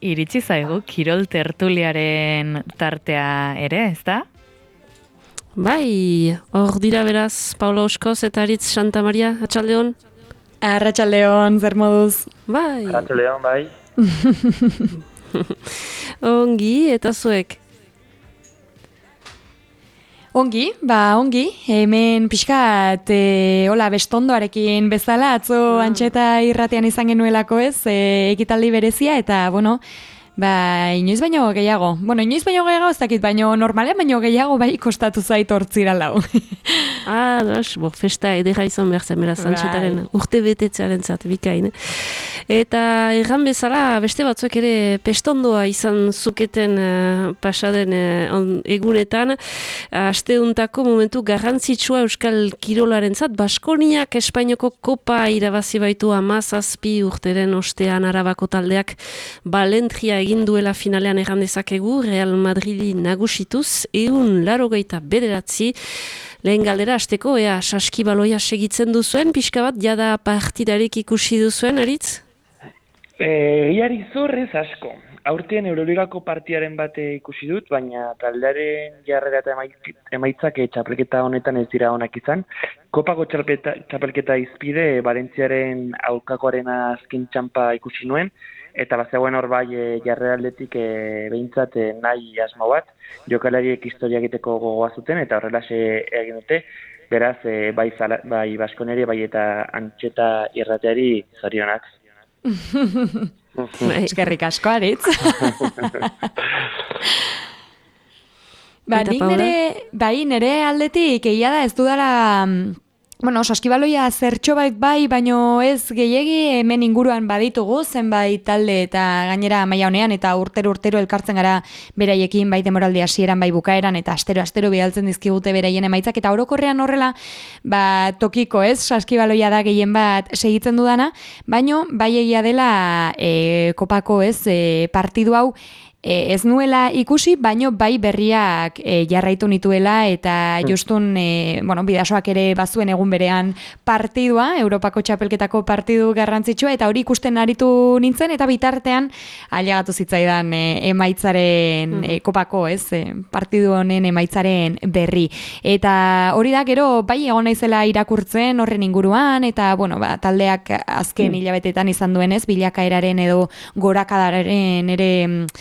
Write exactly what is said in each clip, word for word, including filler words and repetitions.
Iritsi zaigu kirol tertuliaren tartea ere, ezta? Bai, hor dira beraz, Paula Oskoz eta Aritz Santa Maria, atxaldeon? Arratxaldeon, zer moduz? Bai. Arratxaldeon, bai. Ongi, eta zuek? Ongi, ba ongi, hemen pixkat, e, hola, bestondoarekin bezala, atzo ah. Antxeta irratean izan genuelako ez, e, ekitaldi berezia, eta, bueno, ba, inoiz baino gehiago. Bueno, inoiz baino gehiago ez dakit, baino normalean baino gehiago bai kostatu zait hortzira lau. Ah, dos, bo, festa edera izan behar zen, beraz, Antxetaren urte betetzearen zat, bikain. Eta erran bezala, beste batzuek ere pestondoa izan zuketen uh, pasaden uh, egunetan, asteuntako momentu garrantzitsua Euskal Kirolaren zat, Baskoniak Espainiako kopa irabazi baitu hamazazpi urteren ostean Arabako taldeak Balentria egin duela finalean erran dezakegu, Real Madridi nagusituz, egun larogeita bederatzi, lehen galdera hasteko, ea saskibaloia segitzen duzuen, pixka bat, jada partidarik ikusi duzuen, Aritz? Egiari zorrez asko. Aurten Euroligako partiaren bate ikusi dut, baina taldearen jarrera eta emaitzak txapelketa honetan ez dira onak izan. Kopako txapelketa izpide, Valentziaren aurkakoaren azken txampa ikusi nuen, eta bazegoen hor bai jarrera aldetik e, behintzat e, nahi asmo bat, jokalariek historia egiteko gogoa zuten, eta horrelaxe egin dute, beraz e, bai, bai Baskoneri, bai eta Antxeta irrateari zorionak. Eskerrik asko, Aritz. Ba, nik nire, bai, nire aldetik egia da ez dudala, bueno, saskibaloia zertxo bait bai, baino ez gehiegi hemen inguruan baditugu, zenbait talde eta gainera maila honean, eta urtero urtero elkartzen gara beraiekin, bai demoraldi hasieran bai bukaeran, eta astero astero bidaltzen dizkigute beraien emaitzak, eta orokorrean horrela, ba, tokiko ez, saskibaloia da gehien bat segitzen dudana, baino bai egia dela e, kopako ez, e, partidu hau, E, ez nuela ikusi, baino bai berriak e, jarraitu nituela eta justun, e, bueno, bidasoak ere bazuen egun berean partidua, Europako txapelketako partidu garrantzitsua, eta hori ikusten aritu nintzen, eta bitartean ailegatu zitzaidan e, emaitzaren e, kopako, ez, e, partidu honen emaitzaren berri. Eta hori da, gero, bai egon naizela irakurtzen horren inguruan, eta, bueno, ba, taldeak azken hilabetetan izan duenez, bilakaeraren edo gorakadaren ere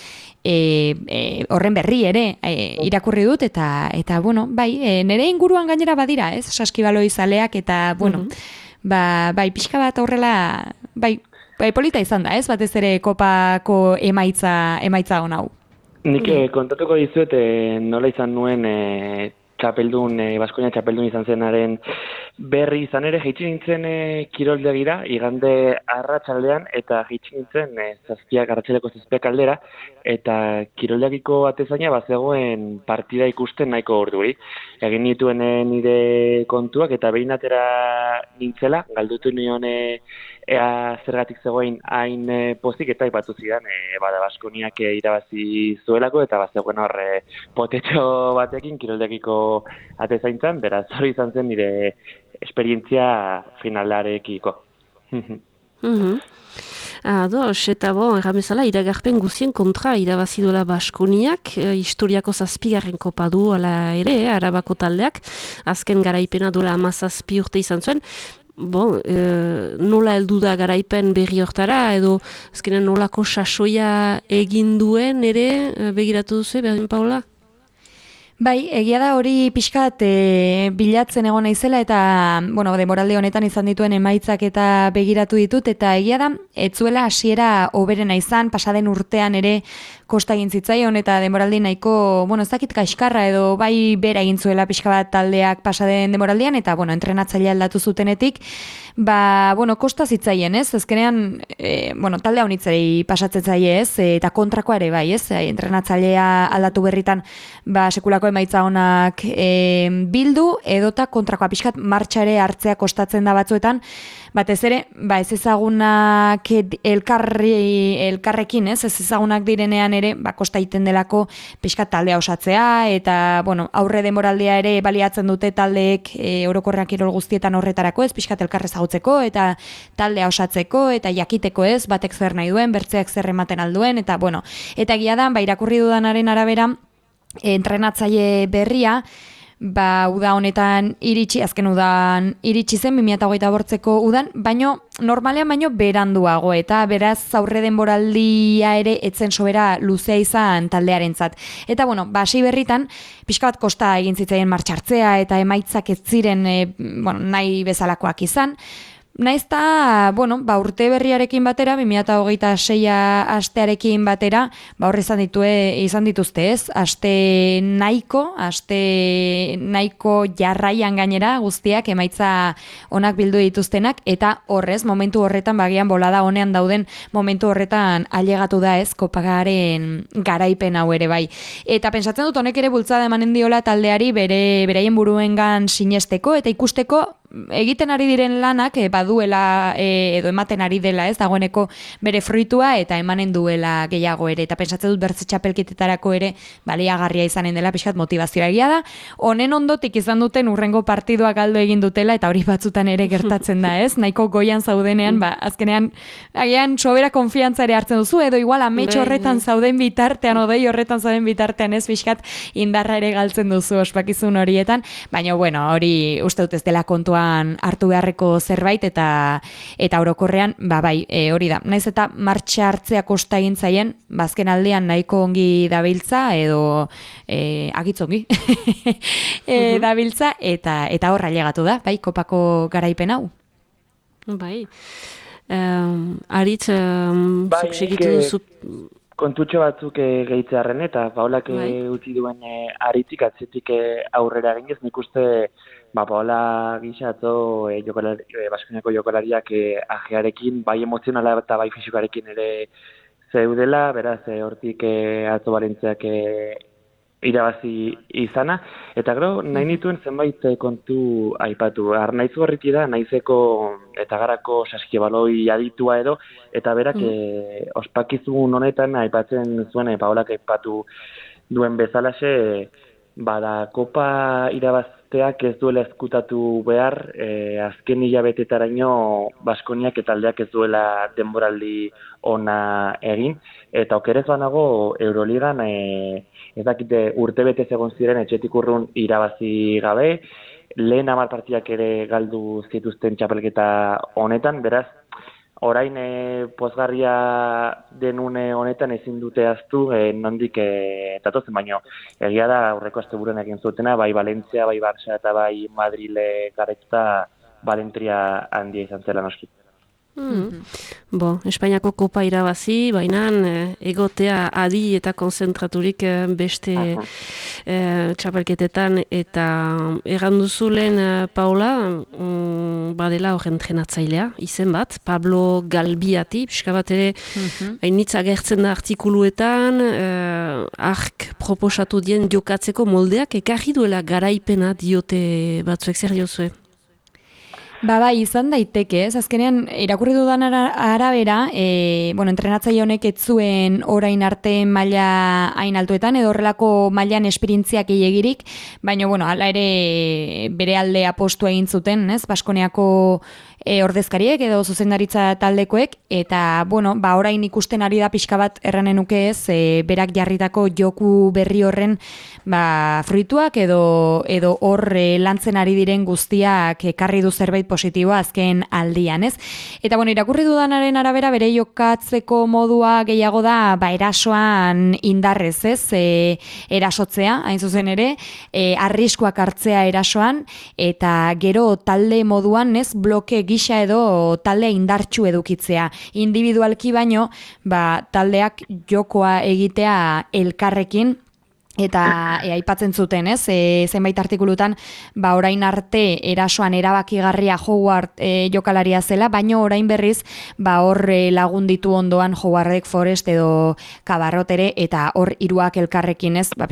E, e, horren berri ere e, irakurri dut, eta eta bueno, bai, e, nire inguruan gainera badira, ez, saskibaloi zaleak, eta bueno, mm-hmm. ba, bai, pixka bat horrela, bai, bai, polita izan da, ez, batez ere kopako emaitza emaitza hon hau. Nik mm. kontatuko dizuet e, nola izan nuen e, txapeldun, e, Baskonia txapeldun izan zenaren berri izan ere, jaitsi nintzen e, kiroldegira, igande arratsaldean, eta jaitsi nintzen e, zazpiak, arratsaleko zazpiak aldera, eta kiroldegiko atezaina bazegoen partida ikusten nahiko orduri. Egin nituen e, nire kontuak, eta behin atera nintzela, galdutu nion e, ea zergatik zegoen hain e, pozik, eta ipatu zidan, e, bada Baskoniak e, irabazi zuelako, eta bazegoen hor e, potetxo batekin kiroldegiko atezaintzan, beraz hori izan zen nire esperientzia finalarekiko. Mhm. Ados, eta bo, erramezala, iragarpen guzien kontra irabazi duela Baskoniak, e, historiako zazpigarren kopa du, ala ere, e, Arabako taldeak, azken garaipena duela hamazazpi urte izan zuen. Bon, e, nola heldu da garaipen berri hortara, edo azkenean nolako sasoia egin duen ere, e, begiratu duzu, berdin Paula? Bai, egia da hori pixkat e, bilatzen egon naizela, eta bueno, demoralde honetan izan dituen emaitzak eta begiratu ditut, eta egia da, etzuela hasiera hoberena izan, pasaden urtean ere kosta egin zitzaion, eta demoraldi nahiko, bueno, ez dakit kaxkarra edo bai bera egin zuela pixka bat taldeak pasaden demoraldian, eta bueno, entrenatzailea aldatu zutenetik, ba, bueno, kosta zitzaien, ez? Ezkenean, e, bueno, talde haunitzei pasatzen zaie, ez? E, eta kontrakoa ere bai, ez? E, entrenatzailea aldatu berritan, ba, sekulako emaitza onak e, bildu, edota kontrakoa pixkat martxare hartzea kostatzen da batzuetan, batez ere, ba ez ezagunak elkarri, elkarrekin, ez, ez ezagunak direnean ere, ba kosta egiten delako pixkat taldea osatzea, eta, bueno, aurre denboraldia ere baliatzen dute taldeek e, orokorrean kirol guztietan horretarako, ez, pixkat elkarre ezagutzeko, eta taldea osatzeko, eta jakiteko ez, batek zer nahi duen, bertzeak zer ematen alduen, eta, bueno, eta egia da, ba, irakurri dudanaren arabera, entrenatzaile berria, ba, uda honetan iritsi, azken udan iritsi zen, bi mila hogeita bortzeko udan, baino, normalean baino beranduago, eta beraz aurre denboraldia ere etzen sobera luzea izan taldearentzat. Eta, bueno, ba, hasi berritan, pixka bat kosta egin zitzaien martxartzea, eta emaitzak ez ziren, e, bueno, nahi bezalakoak izan, Naiz eta, bueno, ba, urte berriarekin batera, bi mila hogeita seia astearekin batera, ba, hor izan, ditue, izan dituzte ez, aste nahiko, aste nahiko jarraian gainera guztiak emaitza onak bildu dituztenak, eta horrez, momentu horretan, bagian bolada honean dauden, momentu horretan ailegatu da ez, kopagaren garaipen hau ere bai. Eta pentsatzen dut honek ere bultzada emanen diola taldeari bere beraien buruengan sinesteko, eta ikusteko, egiten ari diren lanak e, baduela e, edo ematen ari dela ez dagoeneko bere fruitua eta emanen duela gehiago ere eta pentsatzen dut bertze txapelketetarako ere baliagarria izanen dela pixkat motivazioa egia da honen ondotik izan duten urrengo partidua galdu egin dutela eta hori batzutan ere gertatzen da ez nahiko goian zaudenean ba azkenean agian sobera konfiantza ere hartzen duzu edo igual amets horretan zauden bitartean odei horretan zauden bitartean ez pixkat indarra ere galtzen duzu ospakizun horietan baina bueno hori uste dut ez dela kontua hartu beharreko zerbait eta eta orokorrean ba bai e, hori da naiz eta martxa hartzea kosta egin zaien bazken aldean nahiko ongi dabiltza edo e, agitzongi e, dabiltza eta eta horra ailegatu da bai kopako garaipen hau bai um, aritz um, bai, zuk segitu duzu kontutxo batzuk e, gehitzearen eta Paolak bai. utzi duen e, aritzik atzetik e, aurrera eginez nik uste Ba, Paola gizatzo e, jokalari, e, Baskoniako jokalariak e, ajearekin, bai emozionala eta bai fisikarekin ere zeudela, beraz, e, hortik e, atzo balentzeak e, irabazi izana. Eta gero, nahi nituen zenbait e, kontu aipatu. Arnaiz gorriti da, naizeko eta garako saskibaloi aditua edo, eta berak mm. e, ospakizun honetan aipatzen zuen, e, Paolak aipatu duen bezalaxe, e, bada kopa irabazteak ez duela ezkutatu behar, e, azken hilabetetaraino Baskoniak eta aldeak ez duela denboraldi ona egin, eta okerez banago Euroligan e, ez dakite urte betez egon ziren etxetik urrun irabazi gabe, lehen hamar partidak ere galdu zituzten txapelketa honetan, beraz, orain e, pozgarria denune honetan ezin dute aztu e, nondik e, tatozen, baino egia da aurreko asteburuan egin zutena, bai Valentzia, bai Barça eta bai Madrile garetuta balentria handia izan zela noski. Mm. Bo, Espainiako kopa irabazi, baina egotea adi eta konzentraturik beste e, txapelketetan eta erranduzulen Paula mm, badela horren trenatzailea, izen bat, Pablo Galbiati, pixka bat ere mm-hmm. hainitza gertzen da artikuluetan, e, ark proposatu dien jokatzeko moldeak, ekarri duela garaipena diote batzuek zer diozue? Ba, bai, izan daiteke, ez? Azkenean, irakurri dudan arabera, e, bueno, entrenatzaile honek ez zuen orain arte maila hain altuetan, edo horrelako mailan esperientziak gehiagirik, baina, bueno, hala ere bere alde apostu egin zuten, ez? Baskoniako e, ordezkariek edo zuzendaritza taldekoek, eta, bueno, ba, orain ikusten ari da pixka bat erranen nuke ez, e, berak jarritako joku berri horren, ba, fruituak edo edo hor e, lantzen ari diren guztiak ekarri du zerbait positiboa azken aldian, ez? Eta, bueno, irakurri dudanaren arabera bere jokatzeko modua gehiago da, ba, erasoan indarrez, ez? E, erasotzea, hain zuzen ere, e, arriskuak hartzea erasoan, eta gero talde moduan, ez? Bloke gisa edo talde indartsu edukitzea. Individualki baino, ba, taldeak jokoa egitea elkarrekin, eta e, aipatzen zuten, ez? E, zenbait artikulutan, ba, orain arte erasoan erabakigarria Howard e, jokalaria zela, baino orain berriz, ba, hor e, lagunditu ondoan Howardek Forest edo Kabarrot ere, eta hor hiruak elkarrekin, ez? Ba, pixkat,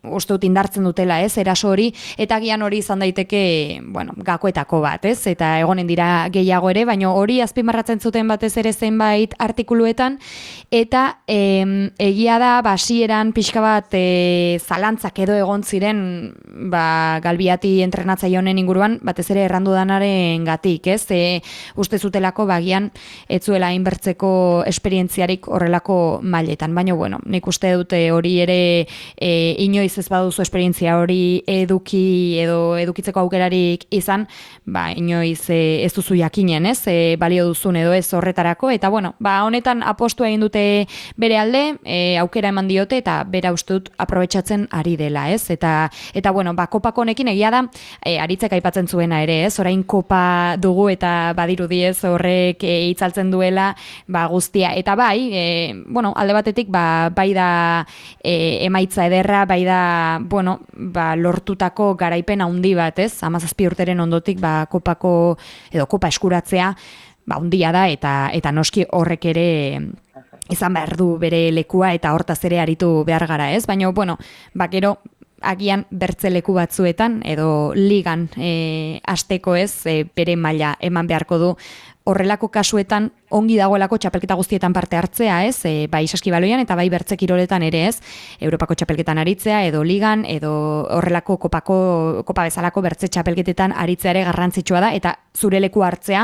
uste dut indartzen dutela, ez, eraso hori, eta gian hori izan daiteke, bueno, gakoetako bat, ez, eta egonen dira gehiago ere, baina hori azpimarratzen zuten batez ere zenbait artikuluetan, eta em, egia da, basieran pixka bat e, zalantzak edo egon ziren, ba, Galbiati entrenatzaile honen inguruan, batez ere errandu danaren gatik, ez, e, uste zutelako bagian, ez zuela inbertzeko esperientziarik horrelako mailetan, baina, bueno, nik uste dute hori ere e, inoiz ez baduzu esperientzia hori eduki edo edukitzeko aukerarik izan, ba, inoiz e, ez duzu jakinen, ez, e, balio duzun edo ez horretarako, eta bueno, ba, honetan apostu egin dute bere alde, e, aukera eman diote, eta bera uste dut aprobetxatzen ari dela, ez, eta, eta bueno, ba, kopako honekin egia da, e, aritzek aipatzen zuena ere, ez, orain kopa dugu, eta badirudi ez, horrek e, itzaltzen duela, ba, guztia, eta bai, e, bueno, alde batetik, ba, bai da e, emaitza ederra, bai da bueno, ba, lortutako garaipen handi bat, ez? hamazazpi urteren ondotik ba, kopako edo kopa eskuratzea ba, handia da eta eta noski horrek ere izan behar du bere lekua eta hortaz ere aritu behar gara, ez? Baina, bueno, ba, gero agian bertze leku batzuetan edo ligan e, asteko ez, e, bere maila eman beharko du. Horrelako kasuetan ongi dagoelako txapelketa guztietan parte hartzea, ez? E, bai saskibaloian eta bai bertze kiroletan ere, ez? Europako txapelketan aritzea edo ligan edo horrelako kopako kopa bezalako bertze txapelketetan aritzea ere garrantzitsua da eta zure leku hartzea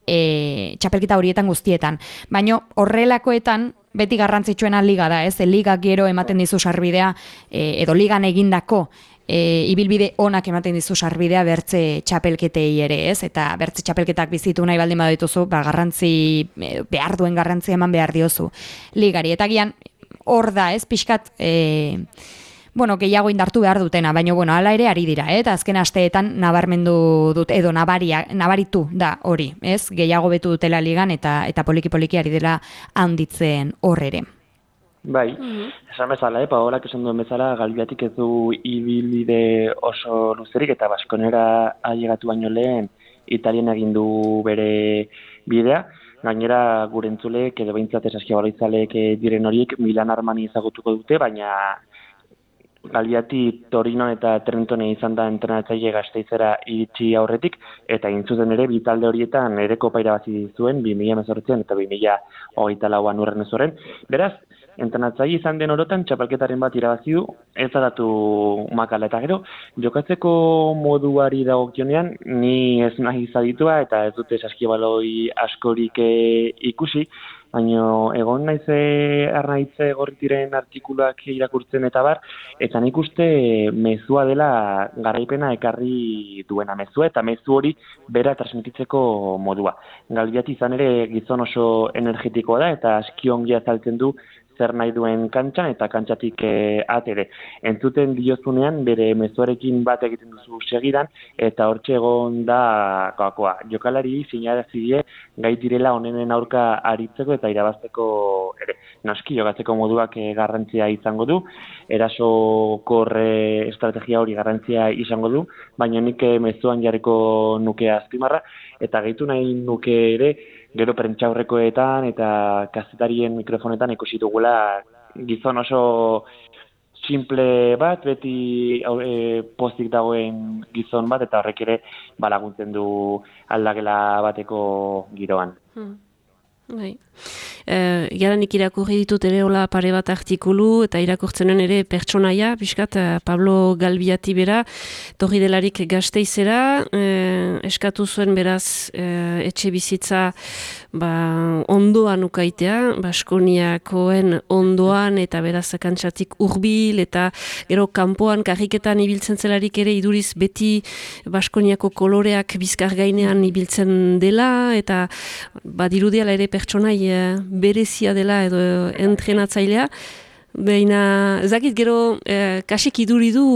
e, txapelketa horietan guztietan. Baina horrelakoetan beti garrantzitsuena liga da, ez? E, liga gero ematen dizu sarbidea e, edo ligan egindako E, ibilbide onak ematen dizu sarbidea bertze txapelketei ere, ez? Eta bertze txapelketak bizitu nahi baldin badituzu, ba, garrantzi, behar duen garrantzi eman behar diozu ligari. Eta gian, hor da, ez? Pixkat, e, bueno, gehiago indartu behar dutena, baina, bueno, hala ere ari dira, eh? Eta azken asteetan nabarmendu dut, edo nabaria, nabaritu da hori, ez? Gehiago betu dutela ligan eta eta poliki-poliki ari dela handitzen hor ere. Bai, esan bezala, eh, Paolak esan duen bezala, Galbiatik ez du ibilbide oso luzerik eta Baskonera ailegatu baino lehen Italien egin du bere bidea. Gainera gure entzulek edo behintzat saskibaloitzaleek diren horiek Milan Armani ezagutuko dute, baina Galbiati Torino eta Trentone izan da entrenatzaile Gasteizera iritsi aurretik, eta intzuten ere bi talde horietan ere kopa irabazi zuen bi mila hemezortzian eta bi mila hogeita lauan urren ezoren. Beraz, entrenatzaile izan den orotan txapelketaren bat irabazi du, ez da datu makala eta gero, jokatzeko moduari dagokionean, ni ez nahi zaditua eta ez dute saskibaloi askorik e, ikusi, baina egon naize arnaitze gorritiren artikuluak irakurtzen eta bar, eta nik uste mezua dela garaipena ekarri duena mezua, eta mezu hori bera transmititzeko modua. Galbiati izan ere gizon oso energetikoa da, eta aski ongi azaltzen du zer nahi duen kantxan eta kantxatik e, atere. Entzuten diozunean bere mezuarekin bat egiten duzu segidan eta hortxe egon da gakoa. Jokalari sinarazi die gai direla honenen aurka aritzeko eta irabazteko ere. Noski jokatzeko moduak e, garrantzia izango du, eraso korre estrategia hori garrantzia izango du, baina nik e, mezuan jarriko nuke azpimarra eta gehitu nahi nuke ere gero prentxaurrekoetan eta kazetarien mikrofonetan ikusi dugula gizon oso simple bat, beti e, pozik dagoen gizon bat, eta horrek ere balaguntzen du aldagela bateko giroan. Hmm. Bai. Uh, Jadanik irakurri ditut ere hola pare bat artikulu eta irakurtzenen ere pertsonaia, biskat, Pablo Galbiati bera, torri delarik Gasteizera, uh, eskatu zuen beraz uh, etxe bizitza ba, ondoan ukaitea, Baskoniakoen ondoan eta beraz kantxatik hurbil eta gero kanpoan karriketan ibiltzen zelarik ere iduriz beti Baskoniako koloreak bizkar gainean ibiltzen dela eta badirudiala ere pertsonai berezia dela edo entrenatzailea, baina ezakit gero eh, kasik iduri du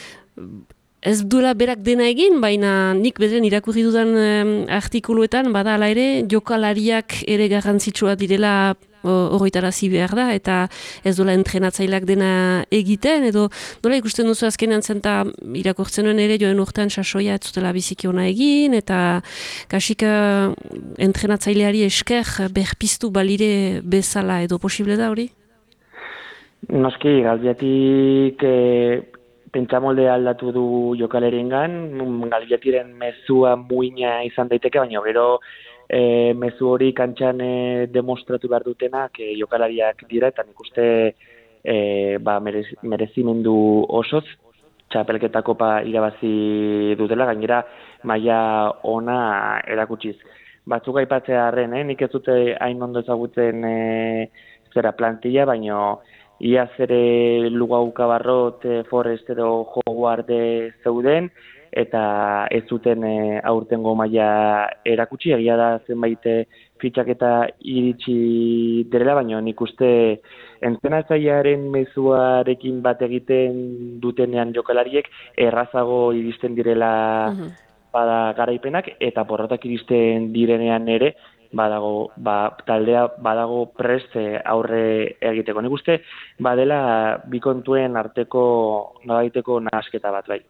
ez duela berak dena egin, baina nik bederen irakurri dudan eh, artikuluetan bada ala ere jokalariak ere garrantzitsua direla horretarazi behar da, eta ez dola entrenatzaileak dena egiten, edo dola ikusten duzu azkenean zenta irakurtzen nuen ere joen urtean sasoia ez zutela biziki ona egin, eta kasik uh, entrenatzaileari esker berpiztu balire bezala edo posible da hori? Noski, Galbiatik e, pentsamolde aldatu du jokaleriengan, Galbiatiren mezua muina izan daiteke, baina gero e, mezu hori kantxan e, demostratu behar dutenak e, jokalariak dira, eta nik uste e, ba, merez, merezimendu osoz, txapelketa kopa irabazi dutela, gainera maila ona erakutsiz. Batzuk aipatzea arren, eh? Nik ez dute hain ondo ezagutzen e, zera plantilla, baino iaz ere Lugau Kabarrot, e, Forest edo Howard zeuden, eta ez zuten e, aurtengo maila erakutsi, egia da zenbait fitxaketa iritsi direla, baina nik uste entrenatzailearen mezuarekin bat egiten dutenean jokalariek errazago iristen direla uh-huh. bada garaipenak, eta porrotak iristen direnean ere badago, ba, taldea badago prest aurre egiteko. Nik uste badela bi kontuen arteko nolabaiteko nahasketa bat bai.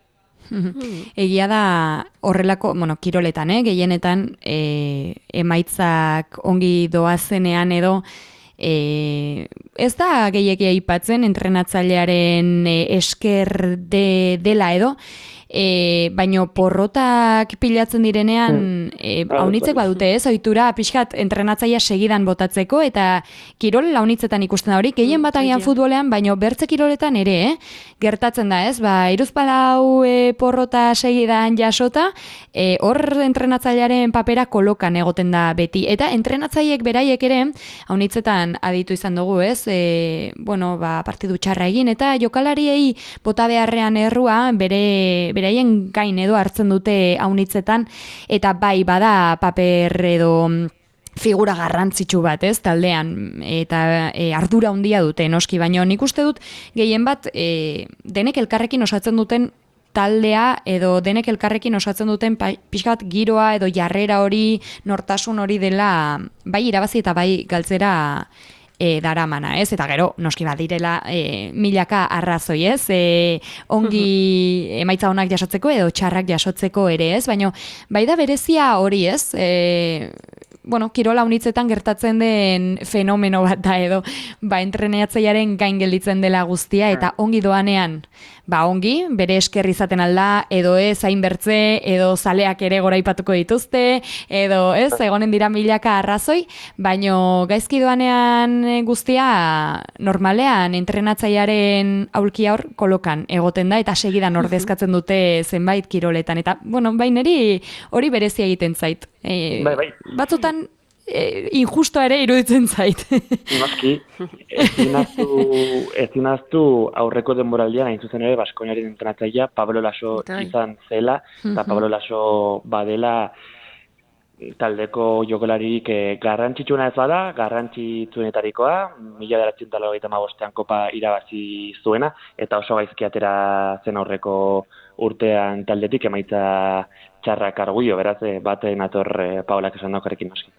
Egia da horrelako, bueno, kiroletan, eh, gehienetan e, emaitzak ongi doazenean edo e, ez da gehiegi aipatzen entrenatzailearen e, esker de, dela edo, E, baino porrotak pilatzen direnean e, haunitzek badute ez, ohitura pixkat entrenatzailea segidan botatzeko, eta kirol launitzetan ikusten da hori, gehien bat agian futbolean, baino bertze kiroletan ere, eh? Gertatzen da ez, ba, iruzpalau e, porrota segidan jasota, e, hor entrenatzailearen papera kolokan egoten da beti, eta entrenatzaileek beraiek ere, haunitzetan aditu izan dugu ez, e, bueno, ba, partidu txarra egin, eta jokalariei bota beharrean errua, bere beraien gain edo hartzen dute haunitzetan, eta bai bada paper edo figura garrantzitsu bat, ez, taldean, eta e, ardura handia dute, noski, baino nik uste dut gehien bat e, denek elkarrekin osatzen duten taldea edo denek elkarrekin osatzen duten pixkat giroa edo jarrera hori, nortasun hori dela bai irabazi eta bai galtzera E, daramana, ez? Eta gero, noski badirela e, milaka arrazoi, ez? E, ongi emaitza onak jasotzeko edo txarrak jasotzeko ere, ez? Baina, bai da berezia hori, ez? E, bueno, kirola unitzetan gertatzen den fenomeno bat da edo, ba, entreneatzailearen gain gelditzen dela guztia, eta ongi doanean, ba, ongi, bere esker izaten alda, edo ez, hain bertze, edo zaleak ere goraipatuko dituzte, edo ez, egonen dira milaka arrazoi, baino gaizki doanean guztia normalean entrenatzailearen aulkia hor kolokan egoten da, eta segidan ordezkatzen dute zenbait kiroletan, eta, bueno, baineri hori berezia egiten zait. E, bai, bai. Batzutan e, injusto ere iruditzen zait. Noski, ez dinaztu aurreko denboraldian, hain zuzen ere, Baskoniaren entrenatzailea Pablo Laso izan zela, eta Pablo Laso badela taldeko jokalarik eh, garrantzitsuna ez bada, garrantzitsuenetarikoa, mila bederatziehun eta laurogeita hamabostean kopa irabazi zuena, eta oso gaizki atera zen aurreko urtean taldetik emaitza txarrak arguio, beraz, eh, baten ator eh, Paolak esan daukarekin noski.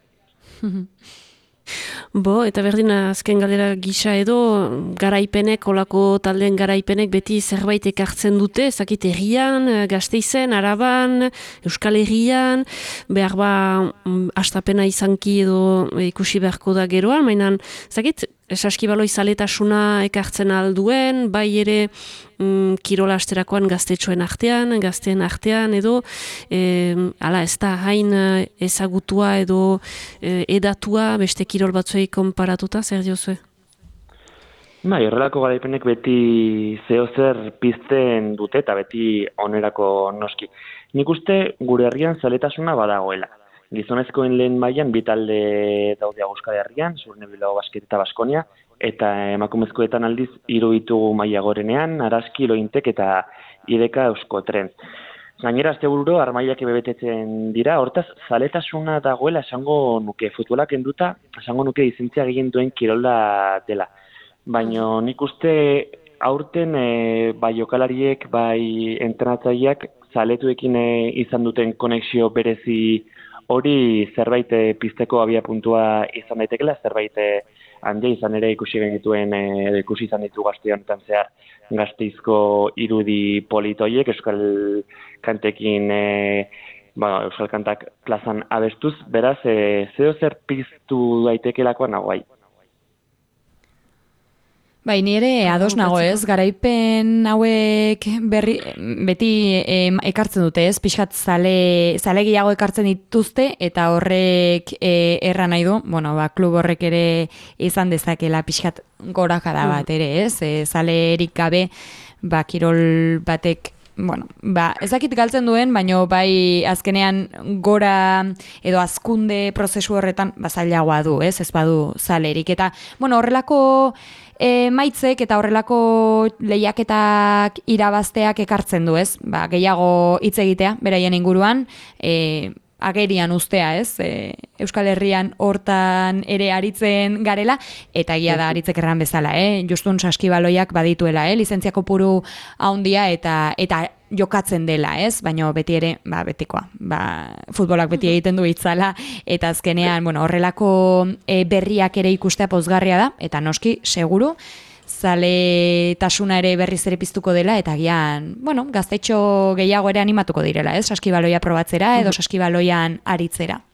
Bo, eta berdin azken galdera gisa edo, garaipenek, olako taldeen garaipenek beti zerbait ekartzen dute, ezakit Herrian, Gasteizen, Araban, Euskal Herrian, behar ba, astapena izanki edo ikusi beharko da geroan, mainan, ezakit, Saskibaloi zaletasuna ekartzen alduen, bai ere mm, kirola asterakoan gaztetxoen artean, gazteen artean edo, e, ala ez da hain ezagutua edo e, edatua beste kirol batzuei konparatuta, zer diozue? Bai, horrelako garaipenek beti zeo zer pizten dute eta beti onerako noski. Nik uste gure herrian zaletasuna badagoela. Gizonezkoen lehen mailan bi talde daude Euskal Herrian, Zurne Bilbao Basket eta Baskonia, eta emakumezkoetan aldiz hiru ditugu maila gorenean, Araski, Lointek eta Ideka Euskotren. Gainera astebururo armailak betetzen dira, hortaz zaletasuna dagoela esango nuke, futbolak kenduta, esango nuke izentzia gehien duen kirola dela. Baina nik uste aurten e, bai jokalariek, bai entrenatzaileak zaletuekin e, izan duten konexio berezi hori zerbait pizteko abia puntua izan daitekela, zerbait handia izan ere ikusi genituen, edo ikusi izan ditu Gazte honetan zehar Gasteizko irudi politoiek, Euskal Kantekin, e, ba, Euskal Kantak plazan abestuz, beraz, e, zeo zer piztu daitekelako nagoai. Bai, nire ados nago ez, garaipen hauek berri, beti e, ekartzen dute ez, pixkat zale, zale gehiago ekartzen dituzte, eta horrek e, erra nahi du, bueno, ba, klub horrek ere izan dezakela pixkat gorakada bat ere ez, e, zale erik gabe, ba, kirol batek, bueno, ba, ezakit galtzen duen, baino bai azkenean gora edo azkunde prozesu horretan bazailagoa du, ez, ez badu zalerik, eta, bueno, horrelako E, maitzek eta horrelako lehiaketak irabazteak ekartzen du, ez? Ba, gehiago hitz egitea, beraien inguruan, e, agerian ustea, ez? E, Euskal Herrian hortan ere aritzen garela, eta egia da aritzek erran bezala, eh? Justun saskibaloiak badituela, eh? Lizentziako puru haundia eta eta jokatzen dela, ez? Baina beti ere, ba, betikoa. Ba, futbolak beti egiten du itzala, eta azkenean, bueno, horrelako e, berriak ere ikustea pozgarria da, eta noski, seguru, zale tasuna ere berriz ere piztuko dela, eta gian, bueno, gaztetxo gehiago ere animatuko direla, ez? Saskibaloia probatzera, edo saskibaloian aritzera.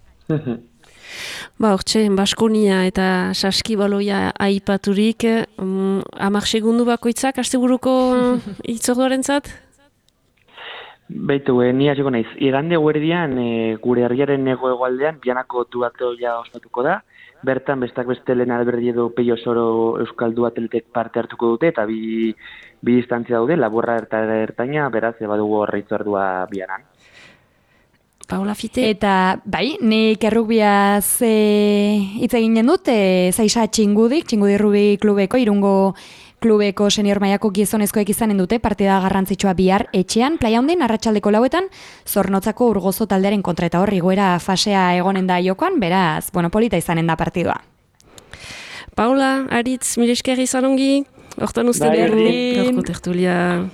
Ba, hortxe, Baskonia eta saskibaloia aipaturik, um, amak segundu bakoitzak, asteburuko itzorduaren zat? Beitu, e, ni hasiko naiz. Igande guerdian, e, gure herriaren nego egoaldean, Bianako duatoia ospatuko da. Bertan, bestak beste Lehen Alberdi edo Peio Soro euskal duateletek parte hartuko dute, eta bi, bi distantzia daude, laborra eta ertaina, beraz, badugu horreitzu ardua Bianan. Paula Fite. Eta, bai, nik errugbiaz e, hitz eginen dut, e, Zaisa Txingudik, Txingudi Rugbi klubeko, Irungo klubeko senior mailako gizonezkoek izanen dute partida garrantzitsua bihar etxean, Playa Hondin arratsaldeko lauetan, Zornotzako Urgozo taldearen kontra, eta horri goera fasea egonen da jokoan, beraz, bueno, polita izanen da partidua. Paula, Aritz, mire esker izan ongi, hortan uste Bai, behar, gaurko tertulia.